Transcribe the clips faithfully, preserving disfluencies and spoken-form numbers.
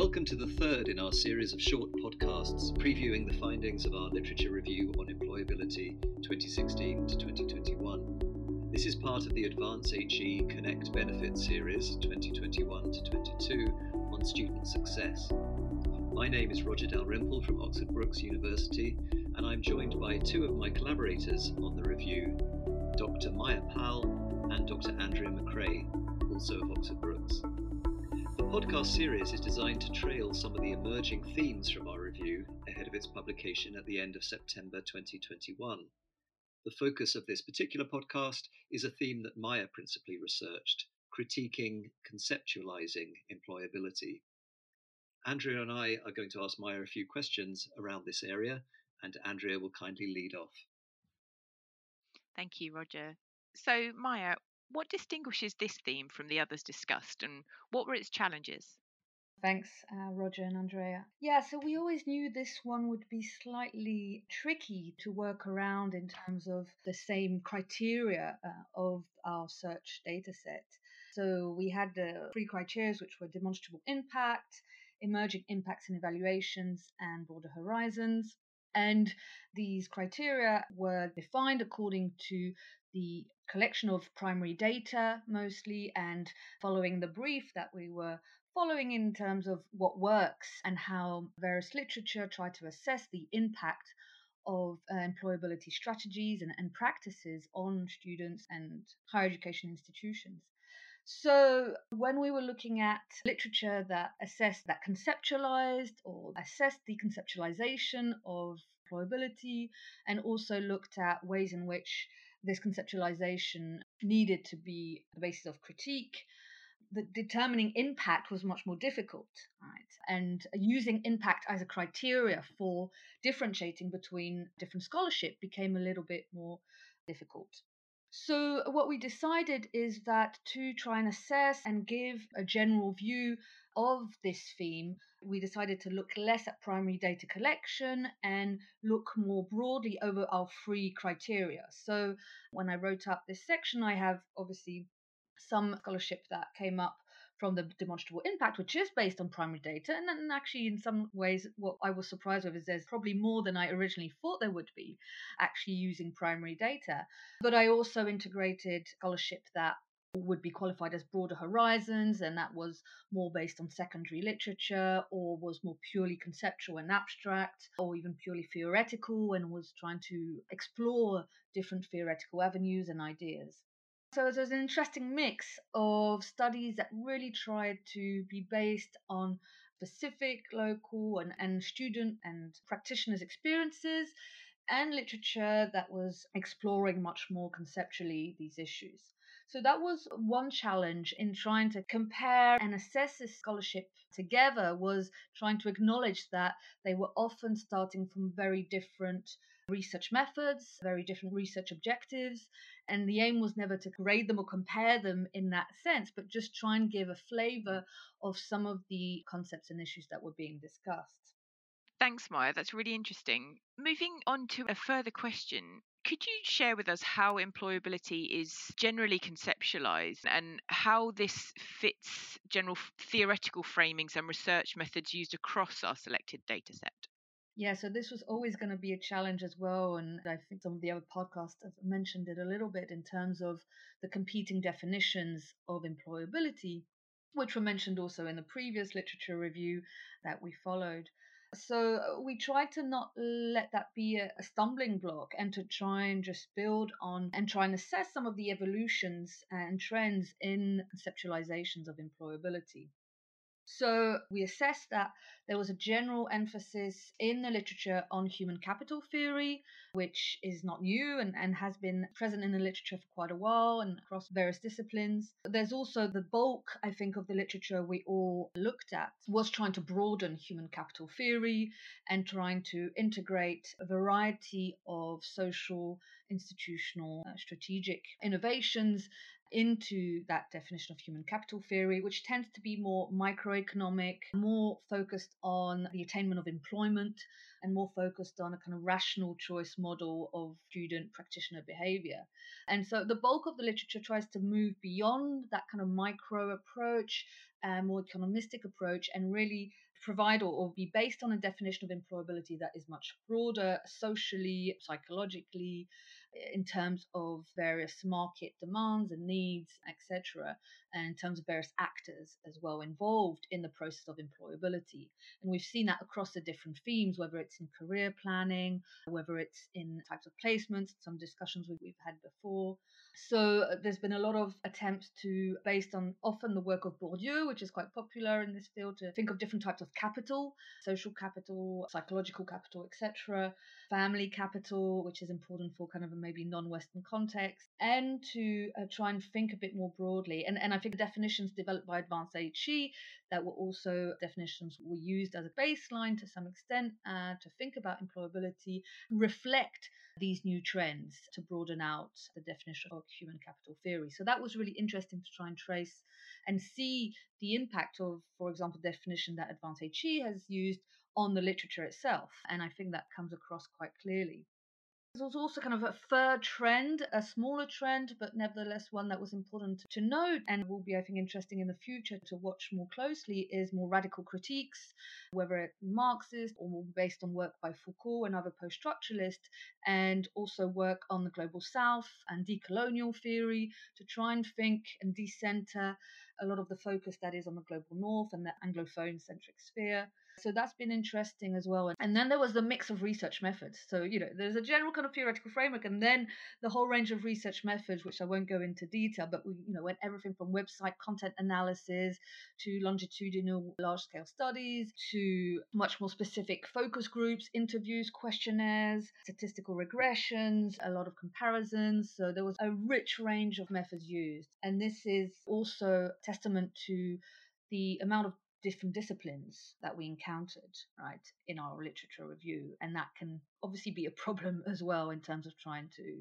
Welcome to the third in our series of short podcasts previewing the findings of our Literature Review on Employability twenty sixteen to twenty twenty-one. This is part of the Advance H E Connect Benefits series twenty twenty-one to twenty-two on student success. My name is Roger Dalrymple from Oxford Brookes University, and I'm joined by two of my collaborators on the review, Doctor Maya Powell and Doctor Andrea McRae, also of Oxford Brookes. The podcast series is designed to trail some of the emerging themes from our review ahead of its publication at the end of September twenty twenty-one. The focus of this particular podcast is a theme that Maya principally researched, critiquing conceptualizing employability. Andrea and I are going to ask Maya a few questions around this area, and Andrea will kindly lead off. Thank you, Roger. So, Maya, what distinguishes this theme from the others discussed, and what were its challenges? Thanks, uh, Roger and Andrea. Yeah, so we always knew this one would be slightly tricky to work around in terms of the same criteria uh, of our search data set. So we had the three criteria, which were demonstrable impact, emerging impacts and evaluations, and broader horizons. And these criteria were defined according to the collection of primary data mostly, and following the brief that we were following in terms of what works and how various literature try to assess the impact of uh, employability strategies and, and practices on students and higher education institutions. So, when we were looking at literature that assessed, that conceptualized or assessed the conceptualization of employability, and also looked at ways in which this conceptualization needed to be the basis of critique, the determining impact was much more difficult, right? And using impact as a criteria for differentiating between different scholarship became a little bit more difficult. So, what we decided is that to try and assess and give a general view of this theme, we decided to look less at primary data collection and look more broadly over our three criteria. So, when I wrote up this section, I have obviously some scholarship that came up from the demonstrable impact, which is based on primary data. And then actually, in some ways, what I was surprised with is there's probably more than I originally thought there would be actually using primary data. But I also integrated scholarship that would be qualified as broader horizons, and that was more based on secondary literature, or was more purely conceptual and abstract, or even purely theoretical, and was trying to explore different theoretical avenues and ideas. So there's an interesting mix of studies that really tried to be based on specific local and, and student and practitioners' experiences, and literature that was exploring much more conceptually these issues. So that was one challenge in trying to compare and assess this scholarship together, was trying to acknowledge that they were often starting from very different research methods, very different research objectives, and the aim was never to grade them or compare them in that sense, but just try and give a flavor of some of the concepts and issues that were being discussed. Thanks, Maya. That's really interesting. Moving on to a further question, could you share with us how employability is generally conceptualized and how this fits general theoretical framings and research methods used across our selected dataset? Yeah, so this was always going to be a challenge as well. And I think some of the other podcasts have mentioned it a little bit in terms of the competing definitions of employability, which were mentioned also in the previous literature review that we followed. So we tried to not let that be a, a stumbling block, and to try and just build on and try and assess some of the evolutions and trends in conceptualizations of employability. So we assessed that there was a general emphasis in the literature on human capital theory, which is not new and, and has been present in the literature for quite a while and across various disciplines. There's also the bulk, I think, of the literature we all looked at was trying to broaden human capital theory and trying to integrate a variety of social, institutional, uh, strategic innovations into that definition of human capital theory, which tends to be more microeconomic, more focused on the attainment of employment, and more focused on a kind of rational choice model of student practitioner behavior. And so the bulk of the literature tries to move beyond that kind of micro approach, a more economistic approach, and really provide or, or be based on a definition of employability that is much broader socially, psychologically, in terms of various market demands and needs, et cetera, and in terms of various actors as well involved in the process of employability. And we've seen that across the different themes, whether it's in career planning, whether it's in types of placements, some discussions we've had before. So uh, there's been a lot of attempts to, based on often the work of Bourdieu, which is quite popular in this field, to think of different types of capital, social capital, psychological capital, et cetera, family capital, which is important for kind of a maybe non-Western context, and to uh, try and think a bit more broadly. And, and I think the definitions developed by Advanced H E that were also definitions were used as a baseline to some extent uh, to think about employability reflect these new trends to broaden out the definition of human capital theory. So that was really interesting to try and trace and see the impact of, for example, the definition that Advanced H E has used on the literature itself. And I think that comes across quite clearly. There's also kind of a third trend, a smaller trend, but nevertheless one that was important to note and will be, I think, interesting in the future to watch more closely is more radical critiques, whether it's Marxist or more based on work by Foucault and other post-structuralists, and also work on the global south and decolonial theory to try and think and decenter a lot of the focus that is on the global north and the Anglophone-centric sphere. So that's been interesting as well. And then there was the mix of research methods. So, you know, there's a general kind of theoretical framework and then the whole range of research methods, which I won't go into detail, but we, you know, went everything from website content analysis to longitudinal large scale studies to much more specific focus groups, interviews, questionnaires, statistical regressions, a lot of comparisons. So there was a rich range of methods used. And this is also testament to the amount of different disciplines that we encountered, right, in our literature review. And that can obviously be a problem as well in terms of trying to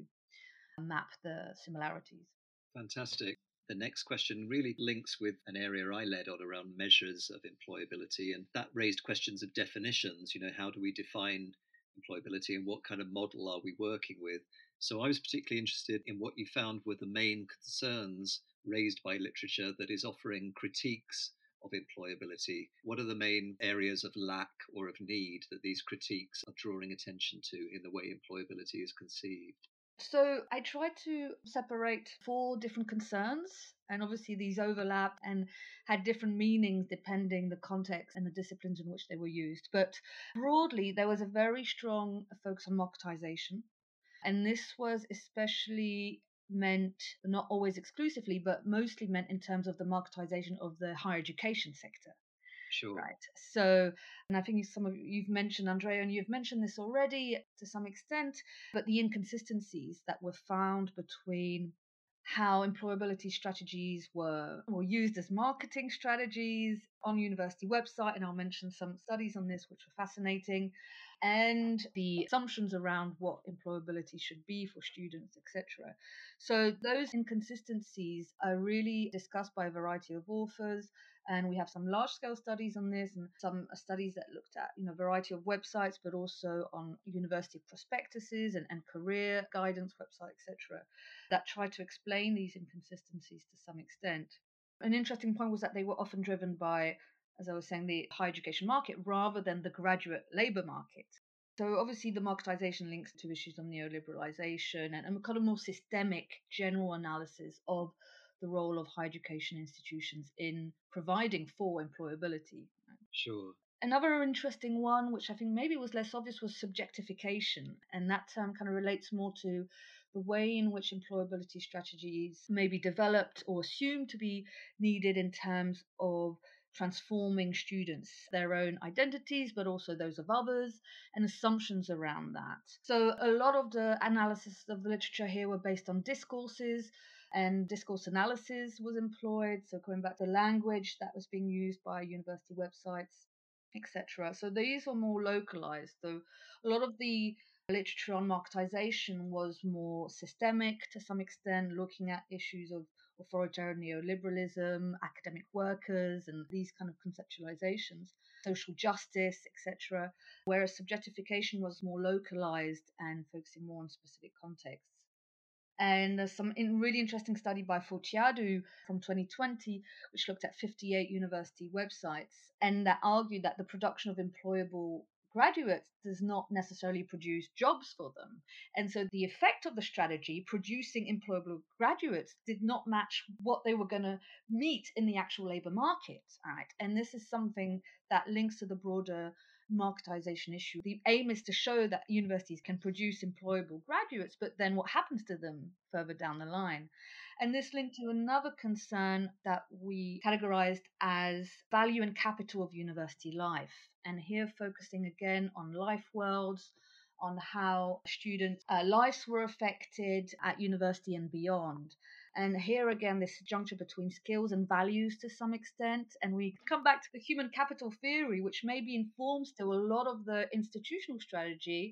map the similarities. Fantastic. The next question really links with an area I led on around measures of employability, and that raised questions of definitions. You know, how do we define employability and what kind of model are we working with? So I was particularly interested in what you found were the main concerns raised by literature that is offering critiques of employability. What are the main areas of lack or of need that these critiques are drawing attention to in the way employability is conceived? So I tried to separate four different concerns, and obviously these overlap and had different meanings depending the context and the disciplines in which they were used. But broadly, there was a very strong focus on marketization, and this was especially meant, not always exclusively, but mostly meant in terms of the marketization of the higher education sector. Sure. Right. So, and I think some of you've mentioned, Andrea, and you've mentioned this already to some extent, but the inconsistencies that were found between how employability strategies were, were used as marketing strategies on university website, and I'll mention some studies on this which were fascinating, and the assumptions around what employability should be for students, et cetera. So those inconsistencies are really discussed by a variety of authors. And we have some large scale studies on this and some studies that looked at, you know, a variety of websites, but also on university prospectuses and, and career guidance websites, et cetera, that try to explain these inconsistencies to some extent. An interesting point was that they were often driven by, as I was saying, the higher education market rather than the graduate labour market. So obviously the marketization links to issues on neoliberalization and, and kind of more systemic general analysis of the role of higher education institutions in providing for employability. Sure. Another interesting one, which I think maybe was less obvious, was subjectification. And that term kind of relates more to the way in which employability strategies may be developed or assumed to be needed in terms of transforming students, their own identities, but also those of others, and assumptions around that. So a lot of the analysis of the literature here were based on discourses, and discourse analysis was employed. So going back to language that was being used by university websites, et cetera. So these were more localized. So a lot of the literature on marketization was more systemic to some extent, looking at issues of authoritarian neoliberalism, academic workers, and these kind of conceptualizations, social justice, et cetera. Whereas subjectification was more localized and focusing more on specific contexts. And there's some in really interesting study by Fortiadu from twenty twenty, which looked at fifty-eight university websites, and that argued that the production of employable graduates does not necessarily produce jobs for them. And so the effect of the strategy, producing employable graduates, did not match what they were going to meet in the actual labor market. Right? And this is something that links to the broader marketization issue. The aim is to show that universities can produce employable graduates, but then what happens to them further down the line? And this linked to another concern that we categorized as value and capital of university life. And here focusing again on life worlds, on how students' uh, lives were affected at university and beyond. And here again, this juncture between skills and values to some extent. And we come back to the human capital theory, which maybe informs still a lot of the institutional strategy,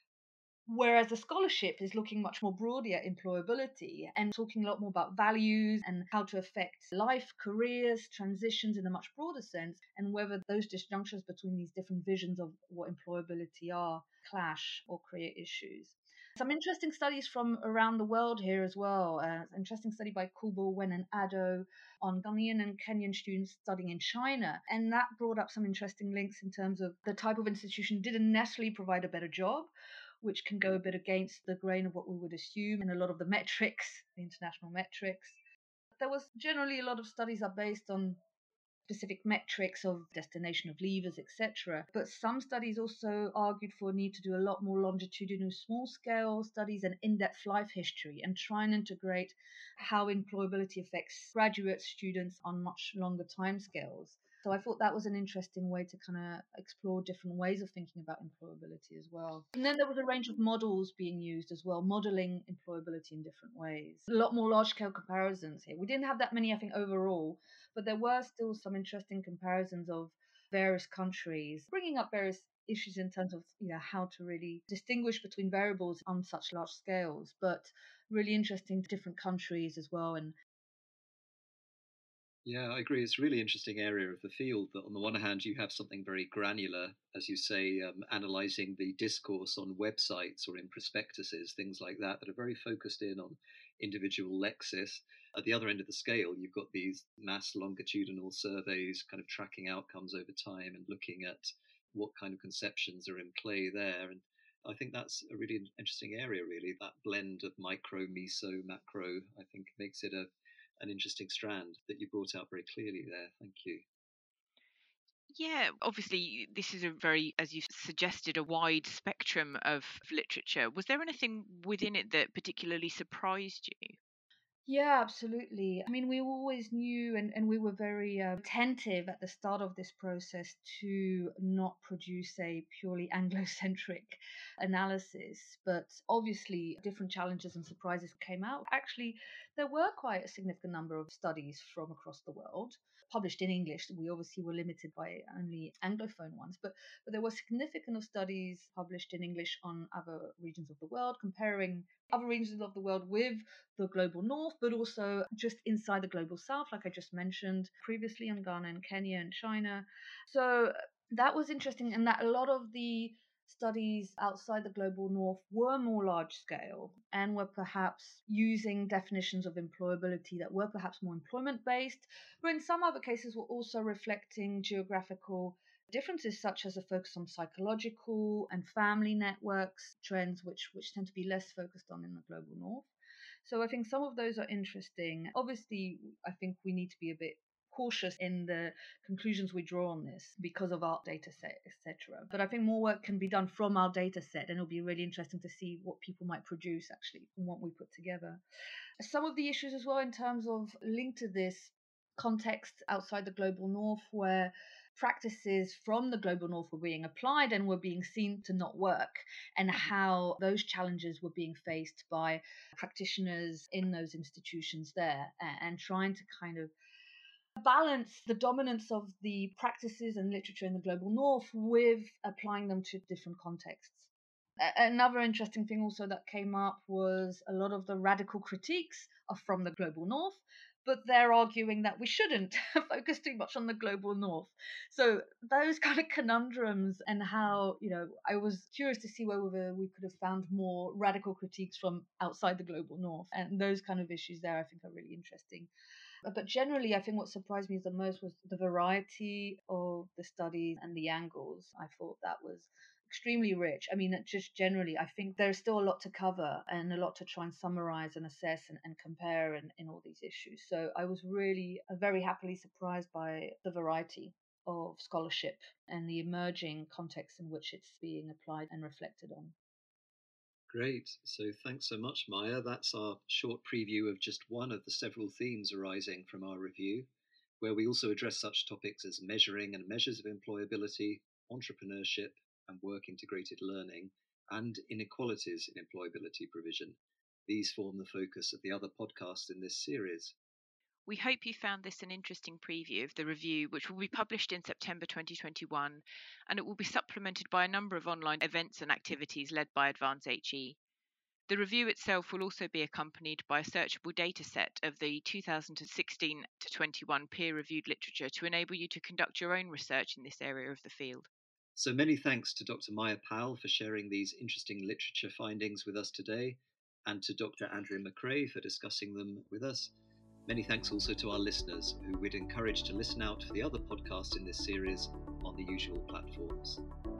whereas the scholarship is looking much more broadly at employability and talking a lot more about values and how to affect life, careers, transitions in a much broader sense, and whether those disjunctures between these different visions of what employability are clash or create issues. Some interesting studies from around the world here as well. Uh, an interesting study by Kubo, Wen, and Ado on Ghanaian and Kenyan students studying in China. And that brought up some interesting links in terms of the type of institution didn't necessarily provide a better job, which can go a bit against the grain of what we would assume in a lot of the metrics, the international metrics. There was generally a lot of studies are based on specific metrics of destination of leavers, et cetera. But some studies also argued for a need to do a lot more longitudinal small-scale studies and in-depth life history and try and integrate how employability affects graduate students on much longer timescales. So I thought that was an interesting way to kind of explore different ways of thinking about employability as well. And then there was a range of models being used as well, modeling employability in different ways. A lot more large-scale comparisons here. We didn't have that many, I think, overall, but there were still some interesting comparisons of various countries, bringing up various issues in terms of you know how to really distinguish between variables on such large scales, but really interesting different countries as well. And yeah, I agree. It's a really interesting area of the field that, on the one hand, you have something very granular, as you say, um, analysing the discourse on websites or in prospectuses, things like that, that are very focused in on individual lexis. At the other end of the scale, you've got these mass longitudinal surveys kind of tracking outcomes over time and looking at what kind of conceptions are in play there. And I think that's a really interesting area, really. That blend of micro, meso, macro, I think makes it a an interesting strand that you brought out very clearly there. Thank you. Yeah, obviously, this is a very, as you suggested, a wide spectrum of literature. Was there anything within it that particularly surprised you? yeah, absolutely. I mean, we always knew and, and we were very uh, attentive at the start of this process to not produce a purely Anglo-centric analysis. But obviously, different challenges and surprises came out. Actually, there were quite a significant number of studies from across the world published in English. We obviously were limited by only Anglophone ones, but, but there were significant of studies published in English on other regions of the world, comparing other regions of the world with the global north, but also just inside the global south, like I just mentioned previously, on Ghana and Kenya and China. So that was interesting, and that a lot of the studies outside the global north were more large scale and were perhaps using definitions of employability that were perhaps more employment based, but in some other cases were also reflecting geographical differences, such as a focus on psychological and family networks trends, which which tend to be less focused on in the global north. So I think some of those are interesting. Obviously, I think we need to be a bit cautious in the conclusions we draw on this because of our data set, et cetera. But I think more work can be done from our data set, and it'll be really interesting to see what people might produce actually from what we put together. Some of the issues as well in terms of linked to this context outside the global north, where practices from the global north were being applied and were being seen to not work, and how those challenges were being faced by practitioners in those institutions there, and trying to kind of balance the dominance of the practices and literature in the global north with applying them to different contexts. Another interesting thing also that came up was a lot of the radical critiques are from the global north, but they're arguing that we shouldn't focus too much on the global north. So those kind of conundrums, and how, you know, I was curious to see whether we could have found more radical critiques from outside the global north, and those kind of issues there I think are really interesting. But generally, I think what surprised me the most was the variety of the studies and the angles. I thought that was extremely rich. I mean, just generally, I think there's still a lot to cover and a lot to try and summarize and assess and, and compare in, in all these issues. So I was really uh, very happily surprised by the variety of scholarship and the emerging context in which it's being applied and reflected on. Great. So thanks so much, Maya. That's our short preview of just one of the several themes arising from our review, where we also address such topics as measuring and measures of employability, entrepreneurship and work integrated learning, and inequalities in employability provision. These form the focus of the other podcasts in this series. We hope you found this an interesting preview of the review, which will be published in September twenty twenty-one, and it will be supplemented by a number of online events and activities led by Advance H E. The review itself will also be accompanied by a searchable dataset of the two thousand sixteen to twenty-one peer-reviewed literature to enable you to conduct your own research in this area of the field. So many thanks to Doctor Maya Powell for sharing these interesting literature findings with us today, and to Doctor Andrea McRae for discussing them with us. Many thanks also to our listeners, who we'd encourage to listen out for the other podcasts in this series on the usual platforms.